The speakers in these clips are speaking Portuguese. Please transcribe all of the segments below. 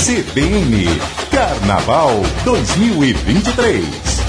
CBN Carnaval 2023.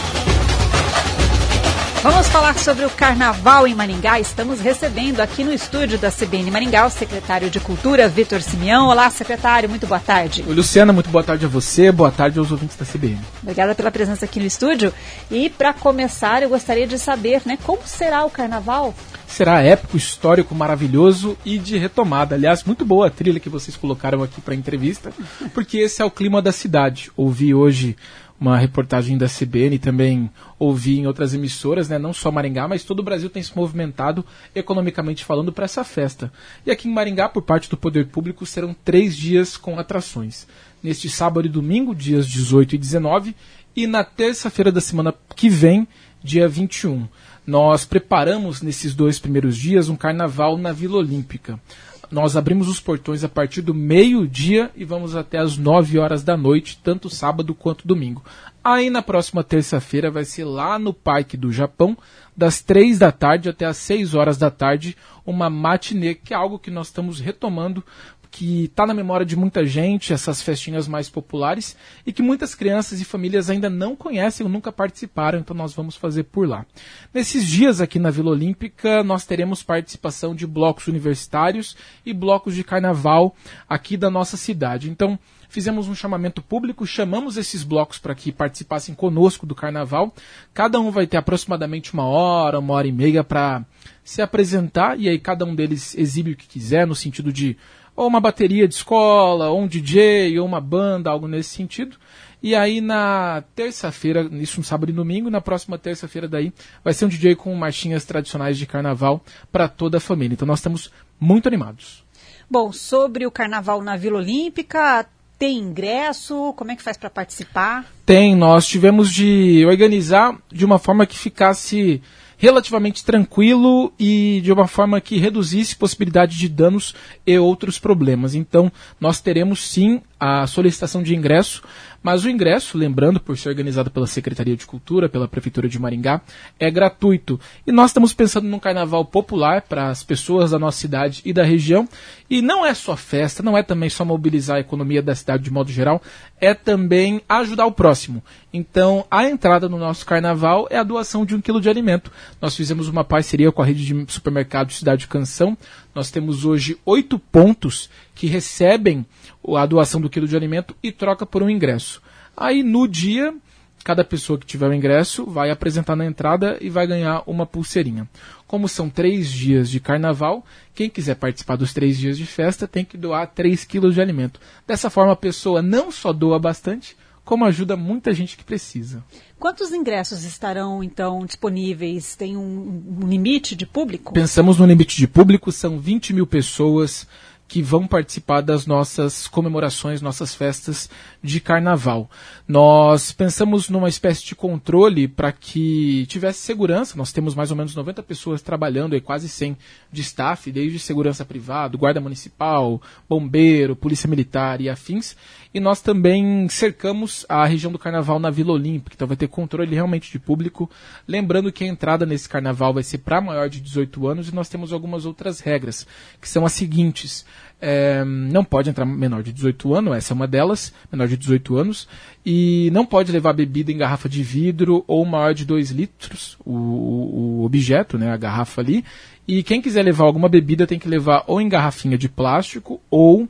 Vamos falar sobre o Carnaval em Maringá. Estamos recebendo aqui no estúdio da CBN Maringá o secretário de Cultura, Vitor Simeão. Olá, secretário, muito boa tarde. Oi, Luciana, muito boa tarde a você, boa tarde aos ouvintes da CBN. Obrigada pela presença aqui no estúdio. E para começar, eu gostaria de saber, como será o Carnaval? Será épico, histórico, maravilhoso e de retomada. Aliás, muito boa a trilha que vocês colocaram aqui para a entrevista, porque esse é o clima da cidade. Ouvi hoje uma reportagem da CBN, também ouvi em outras emissoras, não só Maringá, mas todo o Brasil tem se movimentado economicamente falando para essa festa. E aqui em Maringá, por parte do Poder Público, serão 3 dias com atrações. Neste sábado e domingo, dias 18 e 19, e na terça-feira da semana que vem, dia 21. Nós preparamos nesses 2 primeiros dias um carnaval na Vila Olímpica. Nós abrimos os portões a partir do meio-dia e vamos até as 9 horas da noite, tanto sábado quanto domingo. Aí na próxima terça-feira vai ser lá no Parque do Japão, das 3 da tarde até as 6 horas da tarde, uma matinê, que é algo que nós estamos retomando, que está na memória de muita gente, essas festinhas mais populares, e que muitas crianças e famílias ainda não conhecem ou nunca participaram, então nós vamos fazer por lá. Nesses dias aqui na Vila Olímpica, nós teremos participação de blocos universitários e blocos de carnaval aqui da nossa cidade. Então, fizemos um chamamento público, chamamos esses blocos para que participassem conosco do carnaval. Cada um vai ter aproximadamente 1 hora, 1h30 para se apresentar, e aí cada um deles exibe o que quiser, no sentido de ou uma bateria de escola, ou um DJ, ou uma banda, algo nesse sentido. E aí na terça-feira, isso no sábado e domingo, na próxima terça-feira daí, vai ser um DJ com marchinhas tradicionais de carnaval para toda a família. Então nós estamos muito animados. Bom, sobre o carnaval na Vila Olímpica, tem ingresso? Como é que faz para participar? Tem, nós tivemos de organizar de uma forma que ficasse relativamente tranquilo e de uma forma que reduzisse possibilidade de danos e outros problemas. Então, nós teremos sim a solicitação de ingresso, mas o ingresso, lembrando, por ser organizado pela Secretaria de Cultura, pela Prefeitura de Maringá, é gratuito. E nós estamos pensando num carnaval popular para as pessoas da nossa cidade e da região. E não é só festa, não é também só mobilizar a economia da cidade de modo geral, é também ajudar o próximo. Então, a entrada no nosso carnaval é a doação de 1 quilo de alimento. Nós fizemos uma parceria com a rede de supermercados Cidade Canção. Nós temos hoje 8 pontos que recebem a doação do quilo de alimento e troca por um ingresso. Aí, no dia, cada pessoa que tiver o ingresso vai apresentar na entrada e vai ganhar uma pulseirinha. Como são 3 dias de carnaval, quem quiser participar dos 3 dias de festa tem que doar 3 quilos de alimento. Dessa forma, a pessoa não só doa bastante, como ajuda muita gente que precisa. Quantos ingressos estarão, então, disponíveis? Tem um limite de público? Pensamos no limite de público, são 20 mil pessoas que vão participar das nossas comemorações, nossas festas de carnaval. Nós pensamos numa espécie de controle para que tivesse segurança. Nós temos mais ou menos 90 pessoas trabalhando, e quase 100 de staff, desde segurança privada, guarda municipal, bombeiro, polícia militar e afins. E nós também cercamos a região do carnaval na Vila Olímpica, então vai ter controle realmente de público. Lembrando que a entrada nesse carnaval vai ser para maior de 18 anos e nós temos algumas outras regras, que são as seguintes. Não pode entrar menor de 18 anos, essa é uma delas, menor de 18 anos, e não pode levar bebida em garrafa de vidro ou maior de 2 litros, o objeto, a garrafa ali, e quem quiser levar alguma bebida tem que levar ou em garrafinha de plástico ou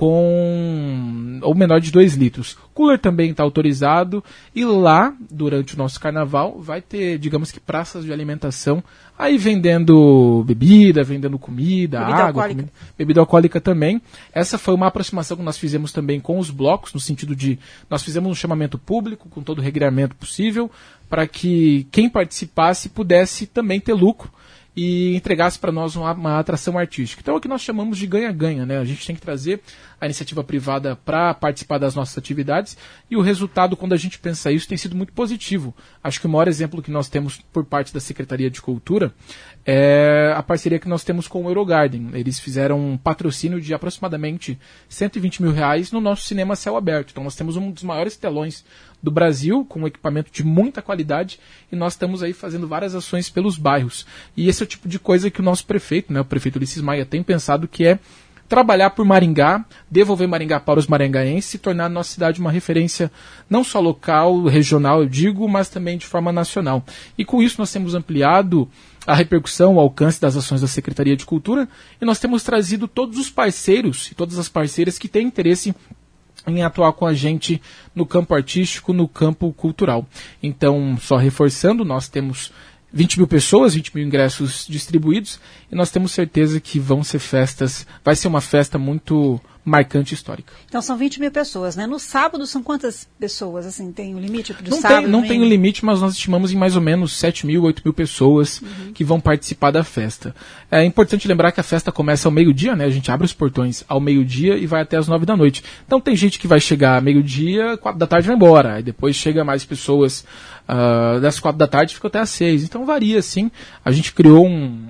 menor de 2 litros. Cooler também está autorizado, e lá, durante o nosso carnaval, vai ter, digamos que, praças de alimentação, aí vendendo bebida, vendendo comida, bebida água, bebida alcoólica também. Essa foi uma aproximação que nós fizemos também com os blocos, no sentido de, nós fizemos um chamamento público, com todo o regramento possível, para que quem participasse pudesse também ter lucro, e entregasse para nós uma atração artística. Então é o que nós chamamos de ganha-ganha, A gente tem que trazer a iniciativa privada para participar das nossas atividades, e o resultado, quando a gente pensa isso, tem sido muito positivo. Acho que o maior exemplo que nós temos por parte da Secretaria de Cultura é a parceria que nós temos com o Eurogarden. Eles fizeram um patrocínio de aproximadamente R$120 mil no nosso cinema céu aberto. Então nós temos um dos maiores telões do Brasil, com um equipamento de muita qualidade, e nós estamos aí fazendo várias ações pelos bairros. E esse é o tipo de coisa que o nosso prefeito, o prefeito Ulisses Maia, tem pensado, que é trabalhar por Maringá, devolver Maringá para os maringaenses e tornar a nossa cidade uma referência não só local, regional, eu digo, mas também de forma nacional. E com isso nós temos ampliado a repercussão, o alcance das ações da Secretaria de Cultura e nós temos trazido todos os parceiros e todas as parceiras que têm interesse em atuar com a gente no campo artístico, no campo cultural. Então, só reforçando, nós temos 20 mil pessoas, 20 mil ingressos distribuídos e nós temos certeza que vão ser festas, vai ser uma festa muito marcante e histórica. Então são 20 mil pessoas, né? No sábado são quantas pessoas? Assim, tem um limite para o sábado? Não tem um limite, mas nós estimamos em mais ou menos 7 mil, 8 mil pessoas que vão participar da festa. É importante lembrar que a festa começa ao meio-dia, né? A gente abre os portões ao meio-dia e vai até as 9 da noite. Então tem gente que vai chegar ao meio-dia, 4 da tarde vai embora. Aí depois chega mais pessoas das 4 da tarde e fica até às 6. Então varia, sim. A gente criou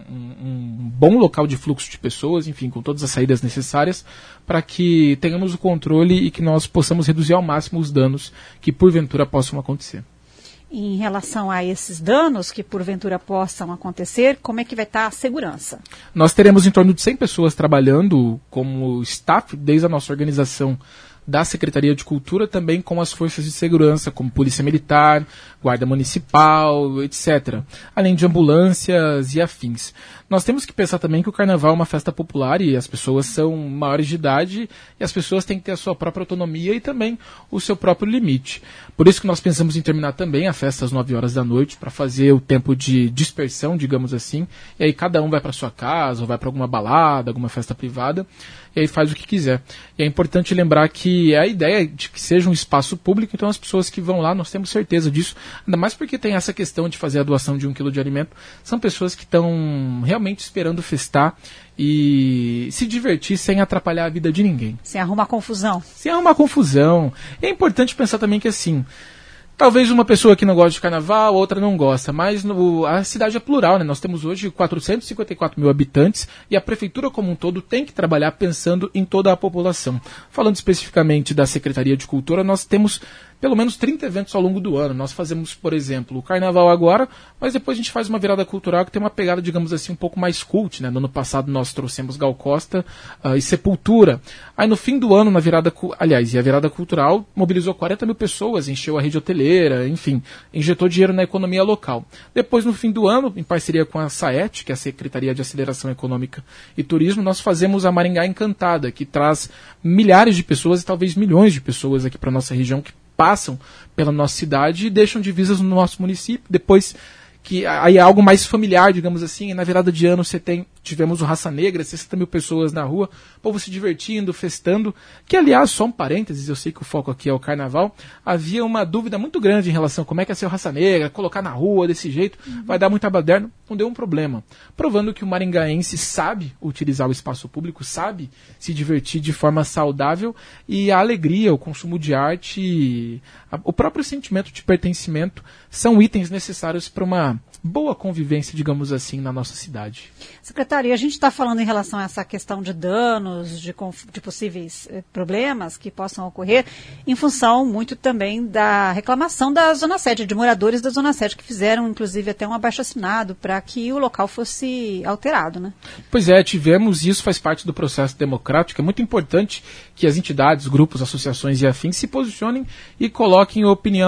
um bom local de fluxo de pessoas, enfim, com todas as saídas necessárias para que tenhamos o controle e que nós possamos reduzir ao máximo os danos que porventura possam acontecer. Em relação a esses danos que porventura possam acontecer, como é que vai estar a segurança? Nós teremos em torno de 100 pessoas trabalhando como staff desde a nossa organização da Secretaria de Cultura, também com as forças de segurança, como Polícia Militar, Guarda Municipal, etc. Além de ambulâncias e afins. Nós temos que pensar também que o Carnaval é uma festa popular e as pessoas são maiores de idade e as pessoas têm que ter a sua própria autonomia e também o seu próprio limite. Por isso que nós pensamos em terminar também a festa às 9 horas da noite para fazer o tempo de dispersão, digamos assim, e aí cada um vai para sua casa ou vai para alguma balada, alguma festa privada e aí faz o que quiser. E é importante lembrar que é a ideia de que seja um espaço público, então as pessoas que vão lá, nós temos certeza disso, ainda mais porque tem essa questão de fazer a doação de 1 quilo de alimento, são pessoas que estão realmente esperando festar e se divertir sem atrapalhar a vida de ninguém. Sem arrumar confusão. Sem arrumar confusão. É importante pensar também que assim, talvez uma pessoa que não gosta de carnaval, outra não gosta, mas a cidade é plural, né? Nós temos hoje 454 mil habitantes e a prefeitura como um todo tem que trabalhar pensando em toda a população. Falando especificamente da Secretaria de Cultura, nós temos pelo menos 30 eventos ao longo do ano. Nós fazemos, por exemplo, o Carnaval agora, mas depois a gente faz uma virada cultural que tem uma pegada, digamos assim, um pouco mais cult, né? No ano passado nós trouxemos Gal Costa e Sepultura. Aí no fim do ano, e a virada cultural mobilizou 40 mil pessoas, encheu a rede hoteleira, enfim, injetou dinheiro na economia local. Depois, no fim do ano, em parceria com a SAET, que é a Secretaria de Aceleração Econômica e Turismo, nós fazemos a Maringá Encantada, que traz milhares de pessoas e talvez milhões de pessoas aqui para nossa região que passam pela nossa cidade e deixam divisas no nosso município. Depois que aí é algo mais familiar, digamos assim, e na virada de ano tivemos o Raça Negra, 60 mil pessoas na rua, povo se divertindo, festando, que aliás, só um parênteses, eu sei que o foco aqui é o Carnaval, havia uma dúvida muito grande em relação a como é que é ser o Raça Negra, colocar na rua desse jeito, vai dar muita baderna, não deu um problema. Provando que o maringaense sabe utilizar o espaço público, sabe se divertir de forma saudável e a alegria, o consumo de arte, o próprio sentimento de pertencimento são itens necessários para uma boa convivência, digamos assim, na nossa cidade. Secretário, a gente está falando em relação a essa questão de danos, de possíveis problemas que possam ocorrer, em função muito também da reclamação da Zona 7, de moradores da Zona 7, que fizeram, inclusive, até um abaixo-assinado para que o local fosse alterado, né? Pois é, tivemos, e isso faz parte do processo democrático. É muito importante que as entidades, grupos, associações e afins se posicionem e coloquem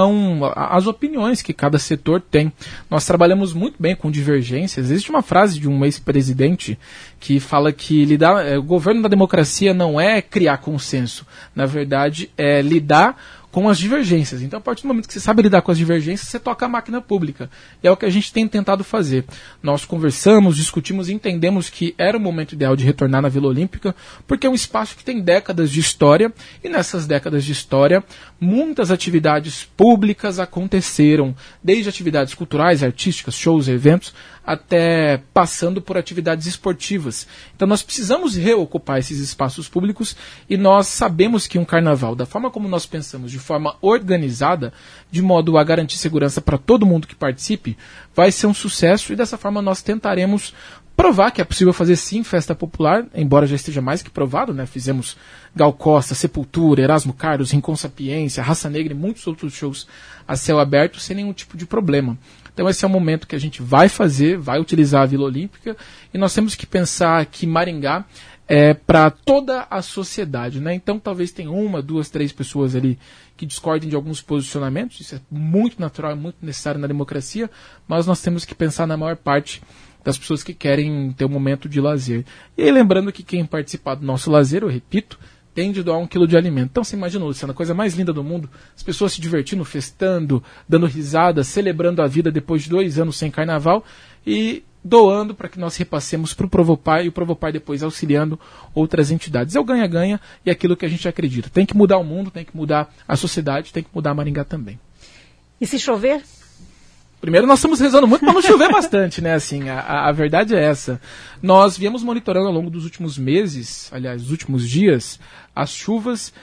as opiniões que cada setor tem. Nós trabalhamos muito bem com divergências. Existe uma frase de um ex-presidente que fala que o governo da democracia não é criar consenso, na verdade é lidar com as divergências. Então, a partir do momento que você sabe lidar com as divergências, você toca a máquina pública. E é o que a gente tem tentado fazer. Nós conversamos, discutimos e entendemos que era o momento ideal de retornar na Vila Olímpica, porque é um espaço que tem décadas de história, e nessas décadas de história, muitas atividades públicas aconteceram, desde atividades culturais, artísticas, shows, eventos, até passando por atividades esportivas. Então nós precisamos reocupar esses espaços públicos e nós sabemos que um carnaval, da forma como nós pensamos, de forma organizada, de modo a garantir segurança para todo mundo que participe, vai ser um sucesso e dessa forma nós tentaremos provar que é possível fazer sim festa popular, embora já esteja mais que provado, né? Fizemos Gal Costa, Sepultura, Erasmo Carlos, Rincon Sapiência, Raça Negra e muitos outros shows a céu aberto sem nenhum tipo de problema. Então esse é o momento que a gente vai utilizar a Vila Olímpica e nós temos que pensar que Maringá para toda a sociedade, né? Então talvez tenha 1, 2, 3 pessoas ali que discordem de alguns posicionamentos, isso é muito natural, é muito necessário na democracia, mas nós temos que pensar na maior parte das pessoas que querem ter um momento de lazer. E aí, lembrando que quem participar do nosso lazer, eu repito, tem de doar 1 quilo de alimento. Então você imagina, Luciana, a coisa mais linda do mundo, as pessoas se divertindo, festando, dando risada, celebrando a vida depois de 2 anos sem carnaval e doando para que nós repassemos para o Provopar e o Provopar depois auxiliando outras entidades. É o ganha-ganha e é aquilo que a gente acredita. Tem que mudar o mundo, tem que mudar a sociedade, tem que mudar Maringá também. E se chover? Primeiro, nós estamos rezando muito para não chover bastante, né? Assim, a verdade é essa. Nós viemos monitorando ao longo dos últimos meses, aliás, dos últimos dias, as chuvas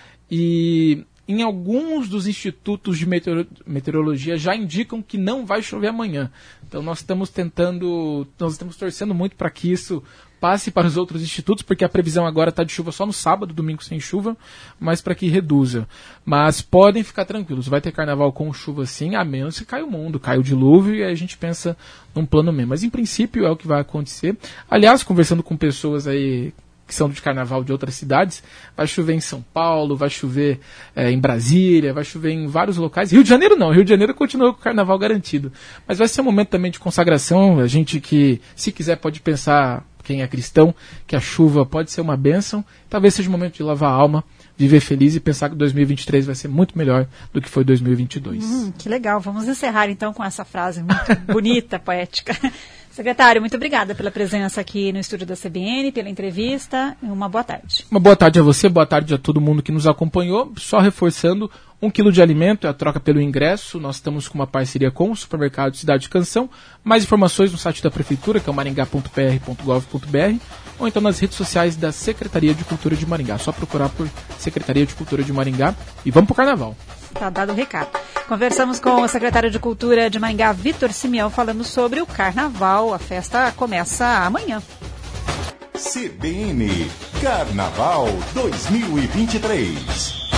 e em alguns dos institutos de meteorologia já indicam que não vai chover amanhã. Então nós estamos torcendo muito para que isso passe para os outros institutos, porque a previsão agora está de chuva só no sábado, domingo sem chuva, mas para que reduza. Mas podem ficar tranquilos, vai ter carnaval com chuva sim, a menos que caia o mundo, cai o dilúvio e aí a gente pensa num plano mesmo. Mas em princípio é o que vai acontecer. Aliás, conversando com pessoas aí que são de carnaval de outras cidades, vai chover em São Paulo, vai chover em Brasília, vai chover em vários locais. Rio de Janeiro não, Rio de Janeiro continua com o carnaval garantido. Mas vai ser um momento também de consagração, a gente que, se quiser, pode pensar, quem é cristão, que a chuva pode ser uma bênção, talvez seja o momento de lavar a alma, viver feliz e pensar que 2023 vai ser muito melhor do que foi 2022. Que legal, vamos encerrar então com essa frase muito bonita, poética. Secretário, muito obrigada pela presença aqui no estúdio da CBN, pela entrevista. Uma boa tarde. Uma boa tarde a você, boa tarde a todo mundo que nos acompanhou. Só reforçando, 1 quilo de alimento é a troca pelo ingresso. Nós estamos com uma parceria com o supermercado Cidade Canção. Mais informações no site da Prefeitura, que é o maringá.pr.gov.br, ou então nas redes sociais da Secretaria de Cultura de Maringá. Só procurar por Secretaria de Cultura de Maringá e vamos pro carnaval. Tá dado o recado. Conversamos com o secretário de Cultura de Maringá, Vitor Simeão, falando sobre o carnaval. A festa começa amanhã. CBN Carnaval 2023.